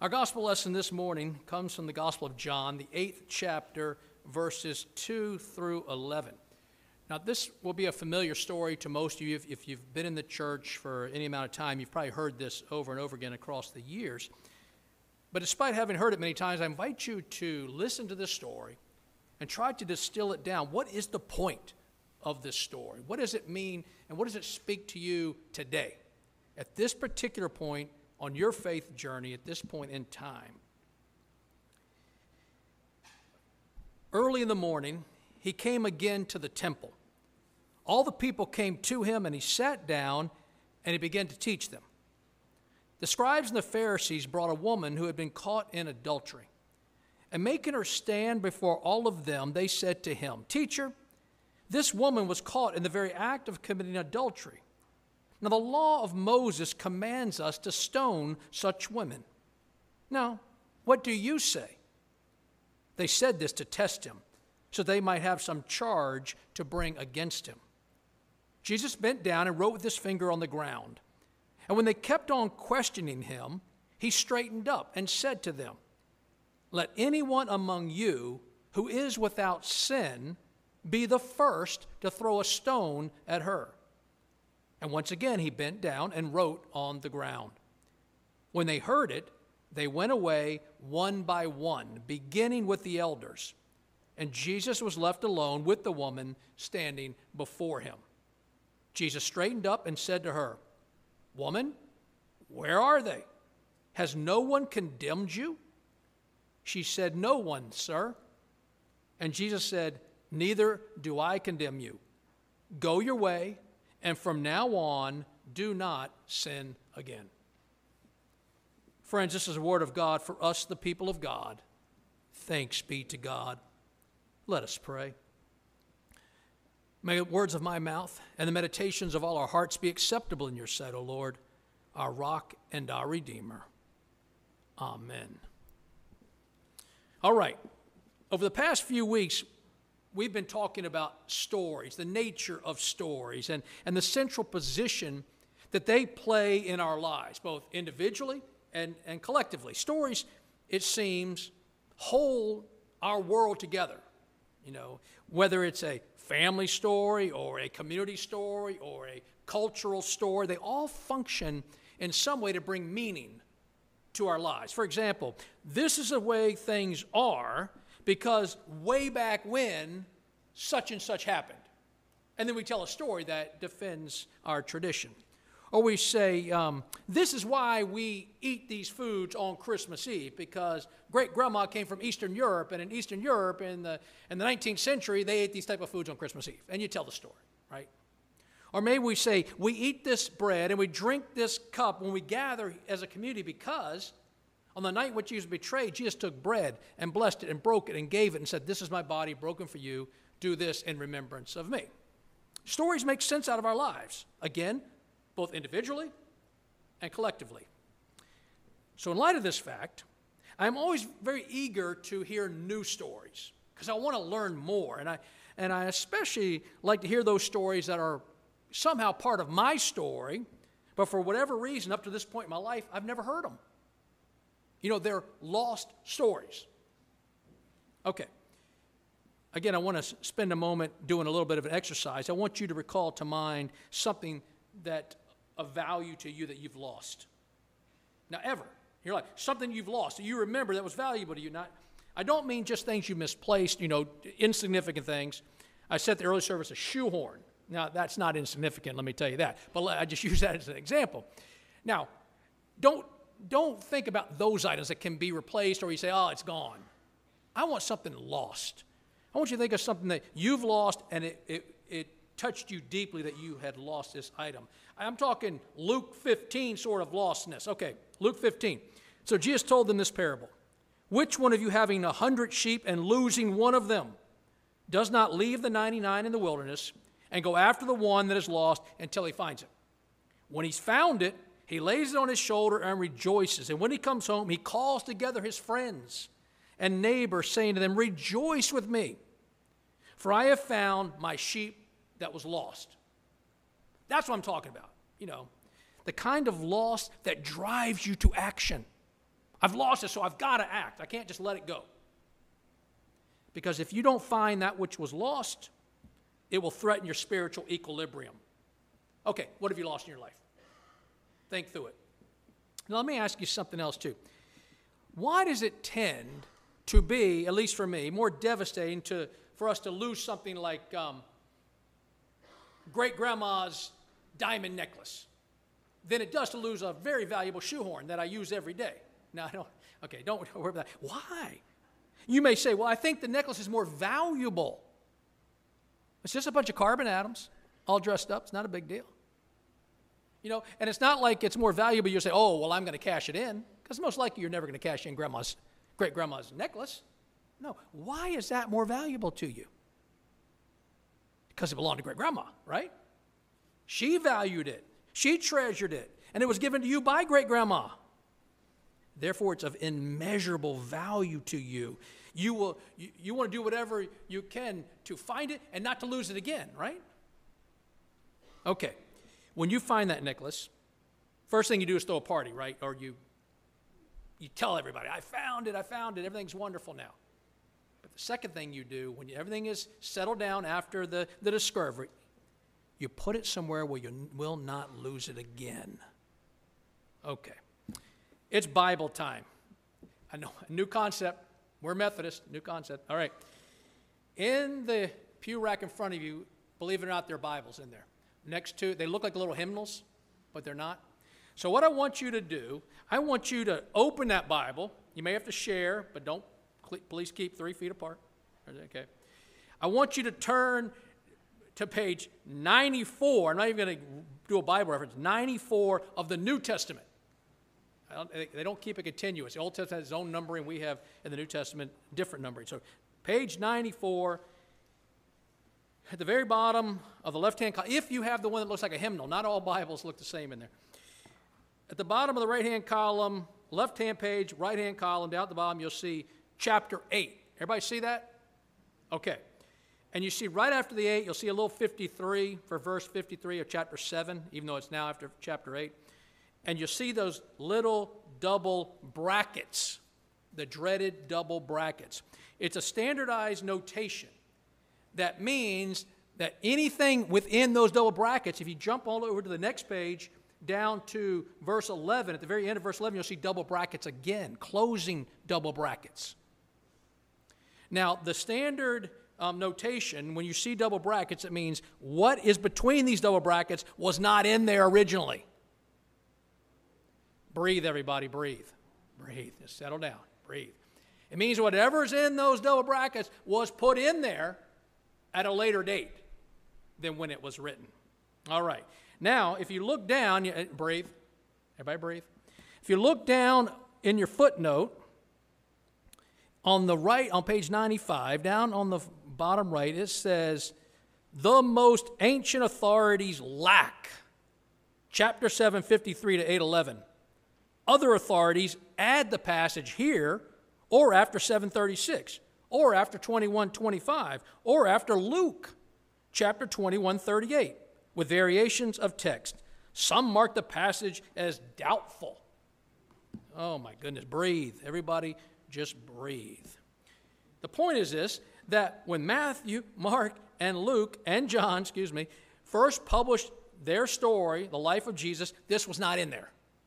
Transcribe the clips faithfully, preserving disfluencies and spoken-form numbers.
Our gospel lesson this morning comes from the Gospel of John, the eighth chapter, verses two through eleven. Now, this will be a familiar story to most of you. If, if you've been in the church for any amount of time, you've probably heard this over and over again across the years. But despite having heard it many times, I invite you to listen to this story and try to distill it down. What is the point of this story? What does it mean, and what does it speak to you today, at this particular point on your faith journey, at this point in time? Early in the morning, he came again to the temple. All the people came to him, and he sat down, and he began to teach them. The scribes and the Pharisees brought a woman who had been caught in adultery. And making her stand before all of them, they said to him, "Teacher, this woman was caught in the very act of committing adultery. Now the law of Moses commands us to stone such women. Now, what do you say?" They said this to test him, so they might have some charge to bring against him. Jesus bent down and wrote with his finger on the ground. And when they kept on questioning him, he straightened up and said to them, "Let anyone among you who is without sin be the first to throw a stone at her." And once again he bent down and wrote on the ground. When they heard it, they went away one by one, beginning with the elders. And Jesus was left alone with the woman standing before him. Jesus straightened up and said to her, "Woman, where are they? Has no one condemned you?" She said, "No one, sir." And Jesus said, "Neither do I condemn you. Go your way, and from now on, do not sin again." Friends, this is a word of God for us, the people of God. Thanks be to God. Let us pray. May the words of my mouth and the meditations of all our hearts be acceptable in your sight, O Lord, our rock and our Redeemer. Amen. All right. Over the past few weeks, we've been talking about stories, the nature of stories, and, and the central position that they play in our lives, both individually and, and collectively. Stories, it seems, hold our world together. You know, whether it's a family story or a community story or a cultural story, they all function in some way to bring meaning to our lives. For example, this is the way things are because way back when such and such happened. And then we tell a story that defends our tradition. Or we say, um, this is why we eat these foods on Christmas Eve, because great-grandma came from Eastern Europe, and in Eastern Europe in the, in the nineteenth century, they ate these type of foods on Christmas Eve. And you tell the story, right? Or maybe we say, we eat this bread and we drink this cup when we gather as a community because on the night in which Jesus was betrayed, Jesus took bread and blessed it and broke it and gave it and said, "This is my body broken for you. Do this in remembrance of me." Stories make sense out of our lives. Again, both individually and collectively. So in light of this fact, I'm always very eager to hear new stories because I want to learn more. And I, and I especially like to hear those stories that are somehow part of my story, but for whatever reason, up to this point in my life, I've never heard them. You know, they're lost stories. Okay. Again, I want to spend a moment doing a little bit of an exercise. I want you to recall to mind something that of value to you that you've lost. Now, ever. You're like, something you've lost that you remember that was valuable to you. Not, I don't mean just things you misplaced, you know, insignificant things. I said the early service a shoehorn. Now, that's not insignificant, let me tell you that. But I just use that as an example. Now, don't, don't think about those items that can be replaced or you say, oh, it's gone. I want something lost. I want you to think of something that you've lost and it, it, it touched you deeply that you had lost this item. I'm talking Luke fifteen sort of lostness. Okay, Luke fifteen. So Jesus told them this parable. Which one of you having a hundred sheep and losing one of them does not leave the ninety-nine in the wilderness and go after the one that is lost until he finds it? When he's found it, he lays it on his shoulder and rejoices. And when he comes home, he calls together his friends and neighbors, saying to them, "Rejoice with me, for I have found my sheep that was lost." That's what I'm talking about. You know, the kind of loss that drives you to action. I've lost it, so I've got to act. I can't just let it go. Because if you don't find that which was lost, it will threaten your spiritual equilibrium. Okay, what have you lost in your life? Think through it. Now, let me ask you something else, too. Why does it tend to be, at least for me, more devastating to, for us to lose something like um, great-grandma's diamond necklace than it does to lose a very valuable shoehorn that I use every day? Now, I don't, okay, don't worry about that. Why? You may say, well, I think the necklace is more valuable. It's just a bunch of carbon atoms all dressed up. It's not a big deal. You know, and it's not like it's more valuable. You say, oh, well, I'm going to cash it in, because most likely you're never going to cash in grandma's, great-grandma's necklace. No. Why is that more valuable to you? Because it belonged to great-grandma, right? She valued it. She treasured it. And it was given to you by great-grandma. Therefore, it's of immeasurable value to you. You will, you, you want to do whatever you can to find it and not to lose it again, right? Okay. When you find that necklace, first thing you do is throw a party, right? Or you, you tell everybody, I found it, I found it, everything's wonderful now. But the second thing you do, when you, everything is settled down after the, the discovery, you put it somewhere where you will not lose it again. Okay. It's Bible time. I know, a new concept. We're Methodist, new concept. All right. In the pew rack in front of you, believe it or not, there are Bibles in there. Next to, they look like little hymnals, but they're not. So what I want you to do, I want you to open that Bible. You may have to share, but don't, please keep three feet apart. Okay. I want you to turn to page ninety-four. I'm not even going to do a Bible reference. ninety-four of the New Testament. I don't, they don't keep it continuous. The Old Testament has its own numbering. We have, in the New Testament, different numbering. So page ninety-four, at the very bottom of the left-hand column, if you have the one that looks like a hymnal, not all Bibles look the same in there. At the bottom of the right-hand column, left-hand page, right-hand column, down at the bottom, you'll see chapter eight. Everybody see that? Okay. And you see right after the eight, you'll see a little fifty-three for verse fifty-three of chapter seven, even though it's now after chapter eight. And you'll see those little double brackets, the dreaded double brackets. It's a standardized notation that means that anything within those double brackets, if you jump all over to the next page, down to verse eleven, at the very end of verse eleven, you'll see double brackets again, closing double brackets. Now, the standard um, notation, when you see double brackets, it means what is between these double brackets was not in there originally. Breathe, everybody, breathe. Breathe. Just settle down. Breathe. It means whatever's in those double brackets was put in there at a later date than when it was written. All right. Now, if you look down, you, breathe. Everybody breathe. If you look down in your footnote, on the right, on page ninety-five, down on the bottom right, it says, the most ancient authorities lack. Chapter seven, fifty-three to eight eleven. Other authorities add the passage here, or after seven thirty-six, or after twenty-one twenty-five, or after Luke, chapter twenty-one thirty-eight, with variations of text. Some mark the passage as doubtful. Oh my goodness, breathe. Everybody just breathe. The point is this, that when Matthew, Mark, and Luke, and John, excuse me, first published their story, the life of Jesus, this was not in there.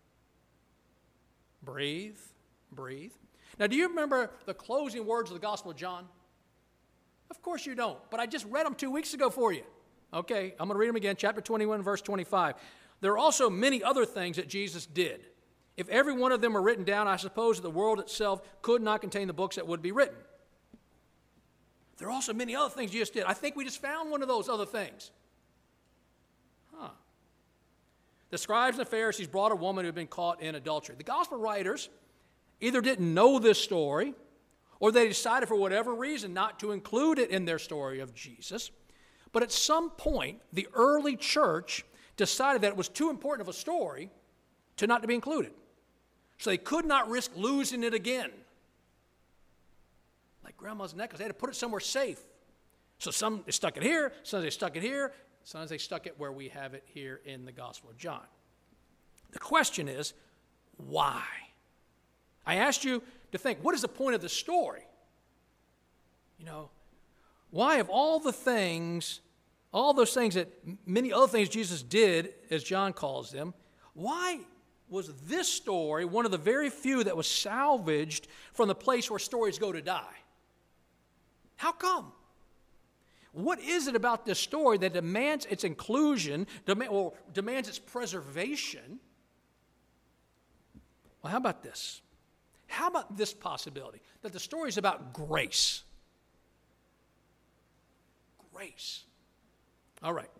Breathe, breathe. Now, do you remember the closing words of the Gospel of John? Of course you don't, but I just read them two weeks ago for you. Okay, I'm going to read them again, chapter twenty-one, verse twenty-five. There are also many other things that Jesus did. If every one of them were written down, I suppose that the world itself could not contain the books that would be written. There are also many other things Jesus did. I think we just found one of those other things. Huh. The scribes and the Pharisees brought a woman who had been caught in adultery. The gospel writers either didn't know this story, or they decided for whatever reason not to include it in their story of Jesus. But at some point, the early church decided that it was too important of a story to not to be included. So they could not risk losing it again. Like grandma's necklace, they had to put it somewhere safe. So some they stuck it here, some they stuck it here, sometimes they stuck it where we have it here in the Gospel of John. The question is, why? I asked you to think, what is the point of the story? You know, why of all the things, all those things that many other things Jesus did, as John calls them, why was this story one of the very few that was salvaged from the place where stories go to die? How come? What is it about this story that demands its inclusion, demand, or demands its preservation? Well, how about this? How about this possibility? That the story is about grace. Grace. All right.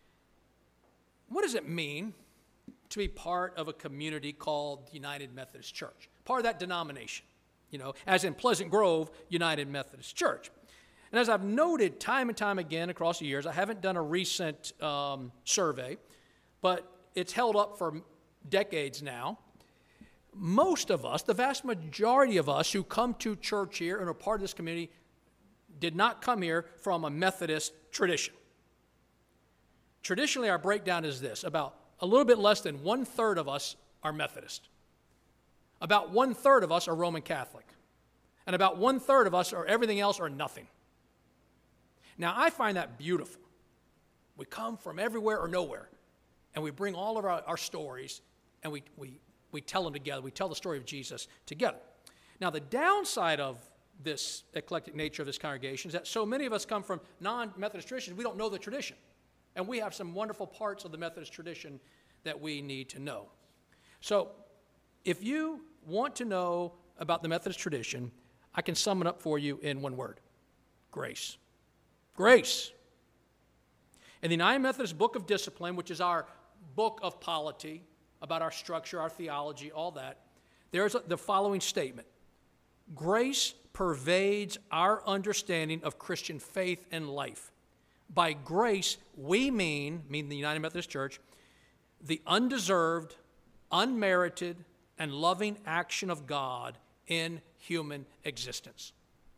What does it mean to be part of a community called United Methodist Church? Part of that denomination, you know, as in Pleasant Grove United Methodist Church. And as I've noted time and time again across the years, I haven't done a recent um, survey, but it's held up for decades now. Most of us, the vast majority of us who come to church here and are part of this community, did not come here from a Methodist tradition. Traditionally, our breakdown is this: about a little bit less than one-third of us are Methodist. About one-third of us are Roman Catholic. And about one-third of us are everything else or nothing. Now, I find that beautiful. We come from everywhere or nowhere, and we bring all of our, our stories, and we, we, we tell them together. We tell the story of Jesus together. Now, the downside of this eclectic nature of this congregation is that so many of us come from non-Methodist traditions, we don't know the tradition. And we have some wonderful parts of the Methodist tradition that we need to know. So, if you want to know about the Methodist tradition, I can sum it up for you in one word: grace. Grace. In the United Methodist Book of Discipline, which is our book of polity, about our structure, our theology, all that, there's the following statement: grace pervades our understanding of Christian faith and life. By grace, we mean, mean the United Methodist Church, the undeserved, unmerited, and loving action of God in human existence.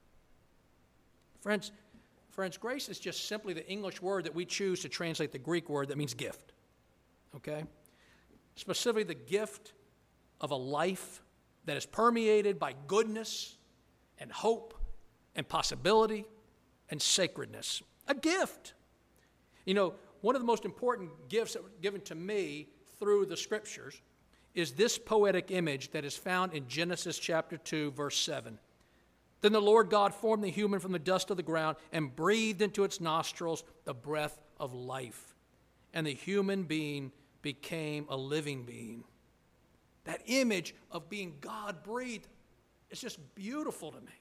Friends, Friends, grace is just simply the English word that we choose to translate the Greek word that means gift, okay? Specifically, the gift of a life that is permeated by goodness and hope and possibility and sacredness. A gift. You know, one of the most important gifts that were given to me through the Scriptures is this poetic image that is found in Genesis chapter two, verse seven. Then the Lord God formed the human from the dust of the ground and breathed into its nostrils the breath of life. And the human being became a living being. That image of being God-breathed is just beautiful to me.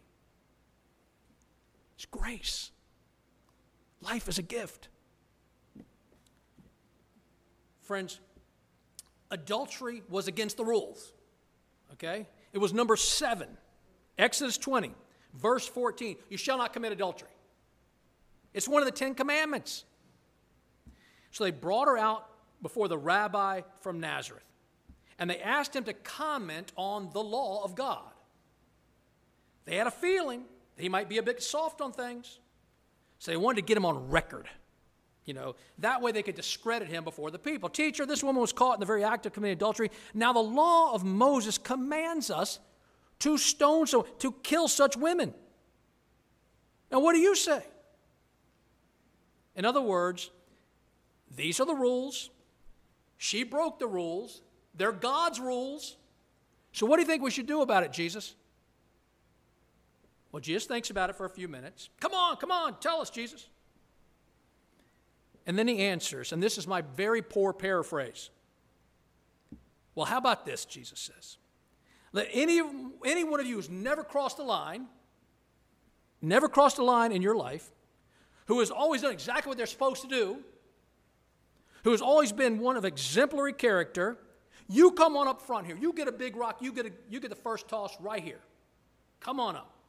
It's grace. Life is a gift. Friends, adultery was against the rules, okay? It was number seven. Exodus twenty. Verse fourteen, you shall not commit adultery. It's one of the Ten Commandments. So they brought her out before the rabbi from Nazareth, and they asked him to comment on the law of God. They had a feeling that he might be a bit soft on things, so they wanted to get him on record. You know, that way they could discredit him before the people. Teacher, this woman was caught in the very act of committing adultery. Now the law of Moses commands us to stone, so to kill such women. Now, what do you say? In other words, these are the rules. She broke the rules. They're God's rules. So what do you think we should do about it, Jesus? Well, Jesus thinks about it for a few minutes. Come on, come on, tell us, Jesus. And then he answers, and this is my very poor paraphrase. Well, how about this, Jesus says. Let any, any one of you who's never crossed a line, never crossed a line in your life, who has always done exactly what they're supposed to do, who has always been one of exemplary character, you come on up front here. You get a big rock. You get, a, you get the first toss right here. Come on up.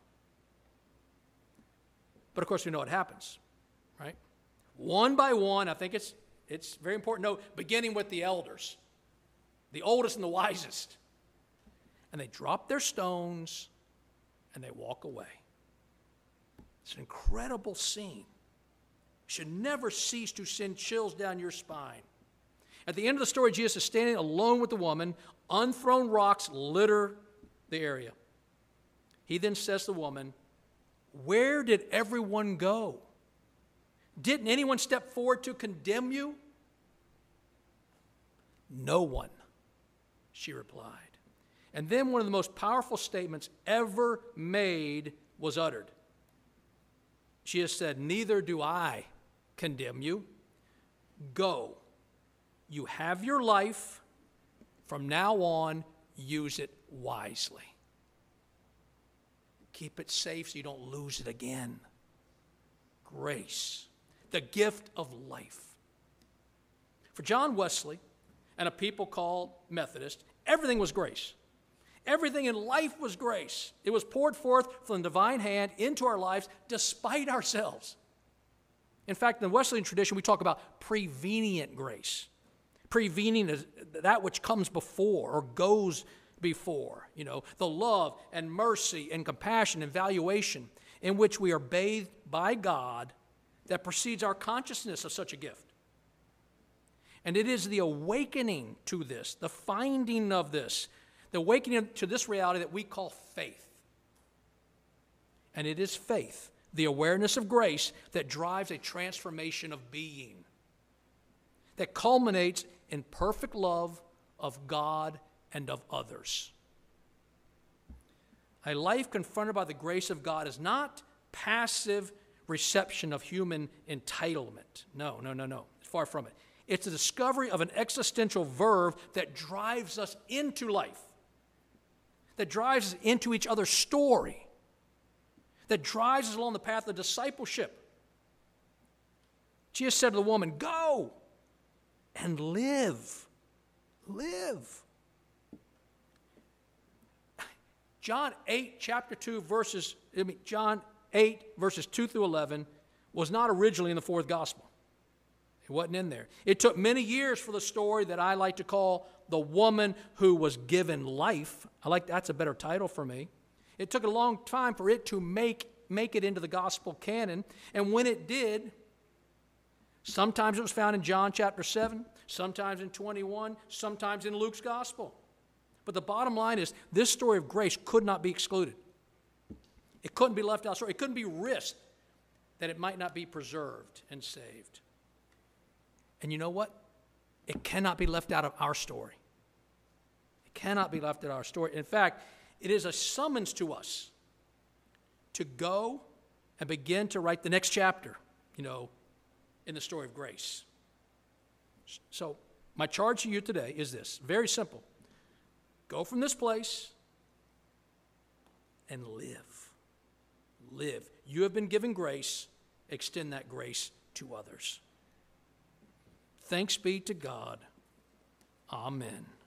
But, of course, we know what happens, right? One by one, I think it's, it's very important to note, beginning with the elders, the oldest and the wisest. And they drop their stones, and they walk away. It's an incredible scene. Should never cease to send chills down your spine. At the end of the story, Jesus is standing alone with the woman. Unthrown rocks litter the area. He then says to the woman, "Where did everyone go? Didn't anyone step forward to condemn you?" "No one," she replied. And then one of the most powerful statements ever made was uttered. She has said, "Neither do I condemn you. Go. You have your life. From now on, use it wisely. Keep it safe so you don't lose it again." Grace, the gift of life. For John Wesley and a people called Methodist, everything was grace. Everything in life was grace. It was poured forth from the divine hand into our lives despite ourselves. In fact, in the Wesleyan tradition, we talk about prevenient grace. Prevenient is that which comes before or goes before. You know, the love and mercy and compassion and valuation in which we are bathed by God that precedes our consciousness of such a gift. And it is the awakening to this, the finding of this, the awakening to this reality that we call faith. And it is faith, the awareness of grace, that drives a transformation of being, that culminates in perfect love of God and of others. A life confronted by the grace of God is not passive reception of human entitlement. No, no, no, no. It's far from it. It's the discovery of an existential verve that drives us into life, that drives us into each other's story, that drives us along the path of discipleship. Jesus said to the woman, "Go and live." Live. John eight, chapter two, verses, I mean, John eight, verses two through eleven was not originally in the fourth gospel. It wasn't in there. It took many years for the story that I like to call the woman who was given life. I like that's a better title for me. It took a long time for it to make, make it into the gospel canon. And when it did, sometimes it was found in John chapter seven, sometimes in twenty-one, sometimes in Luke's gospel. But the bottom line is this story of grace could not be excluded. It couldn't be left out. It couldn't be risked that it might not be preserved and saved. And you know what? It cannot be left out of our story. It cannot be left out of our story. In fact, it is a summons to us to go and begin to write the next chapter, you know, in the story of grace. So my charge to you today is this, very simple. Go from this place and live. Live. You have been given grace. Extend that grace to others. Thanks be to God. Amen.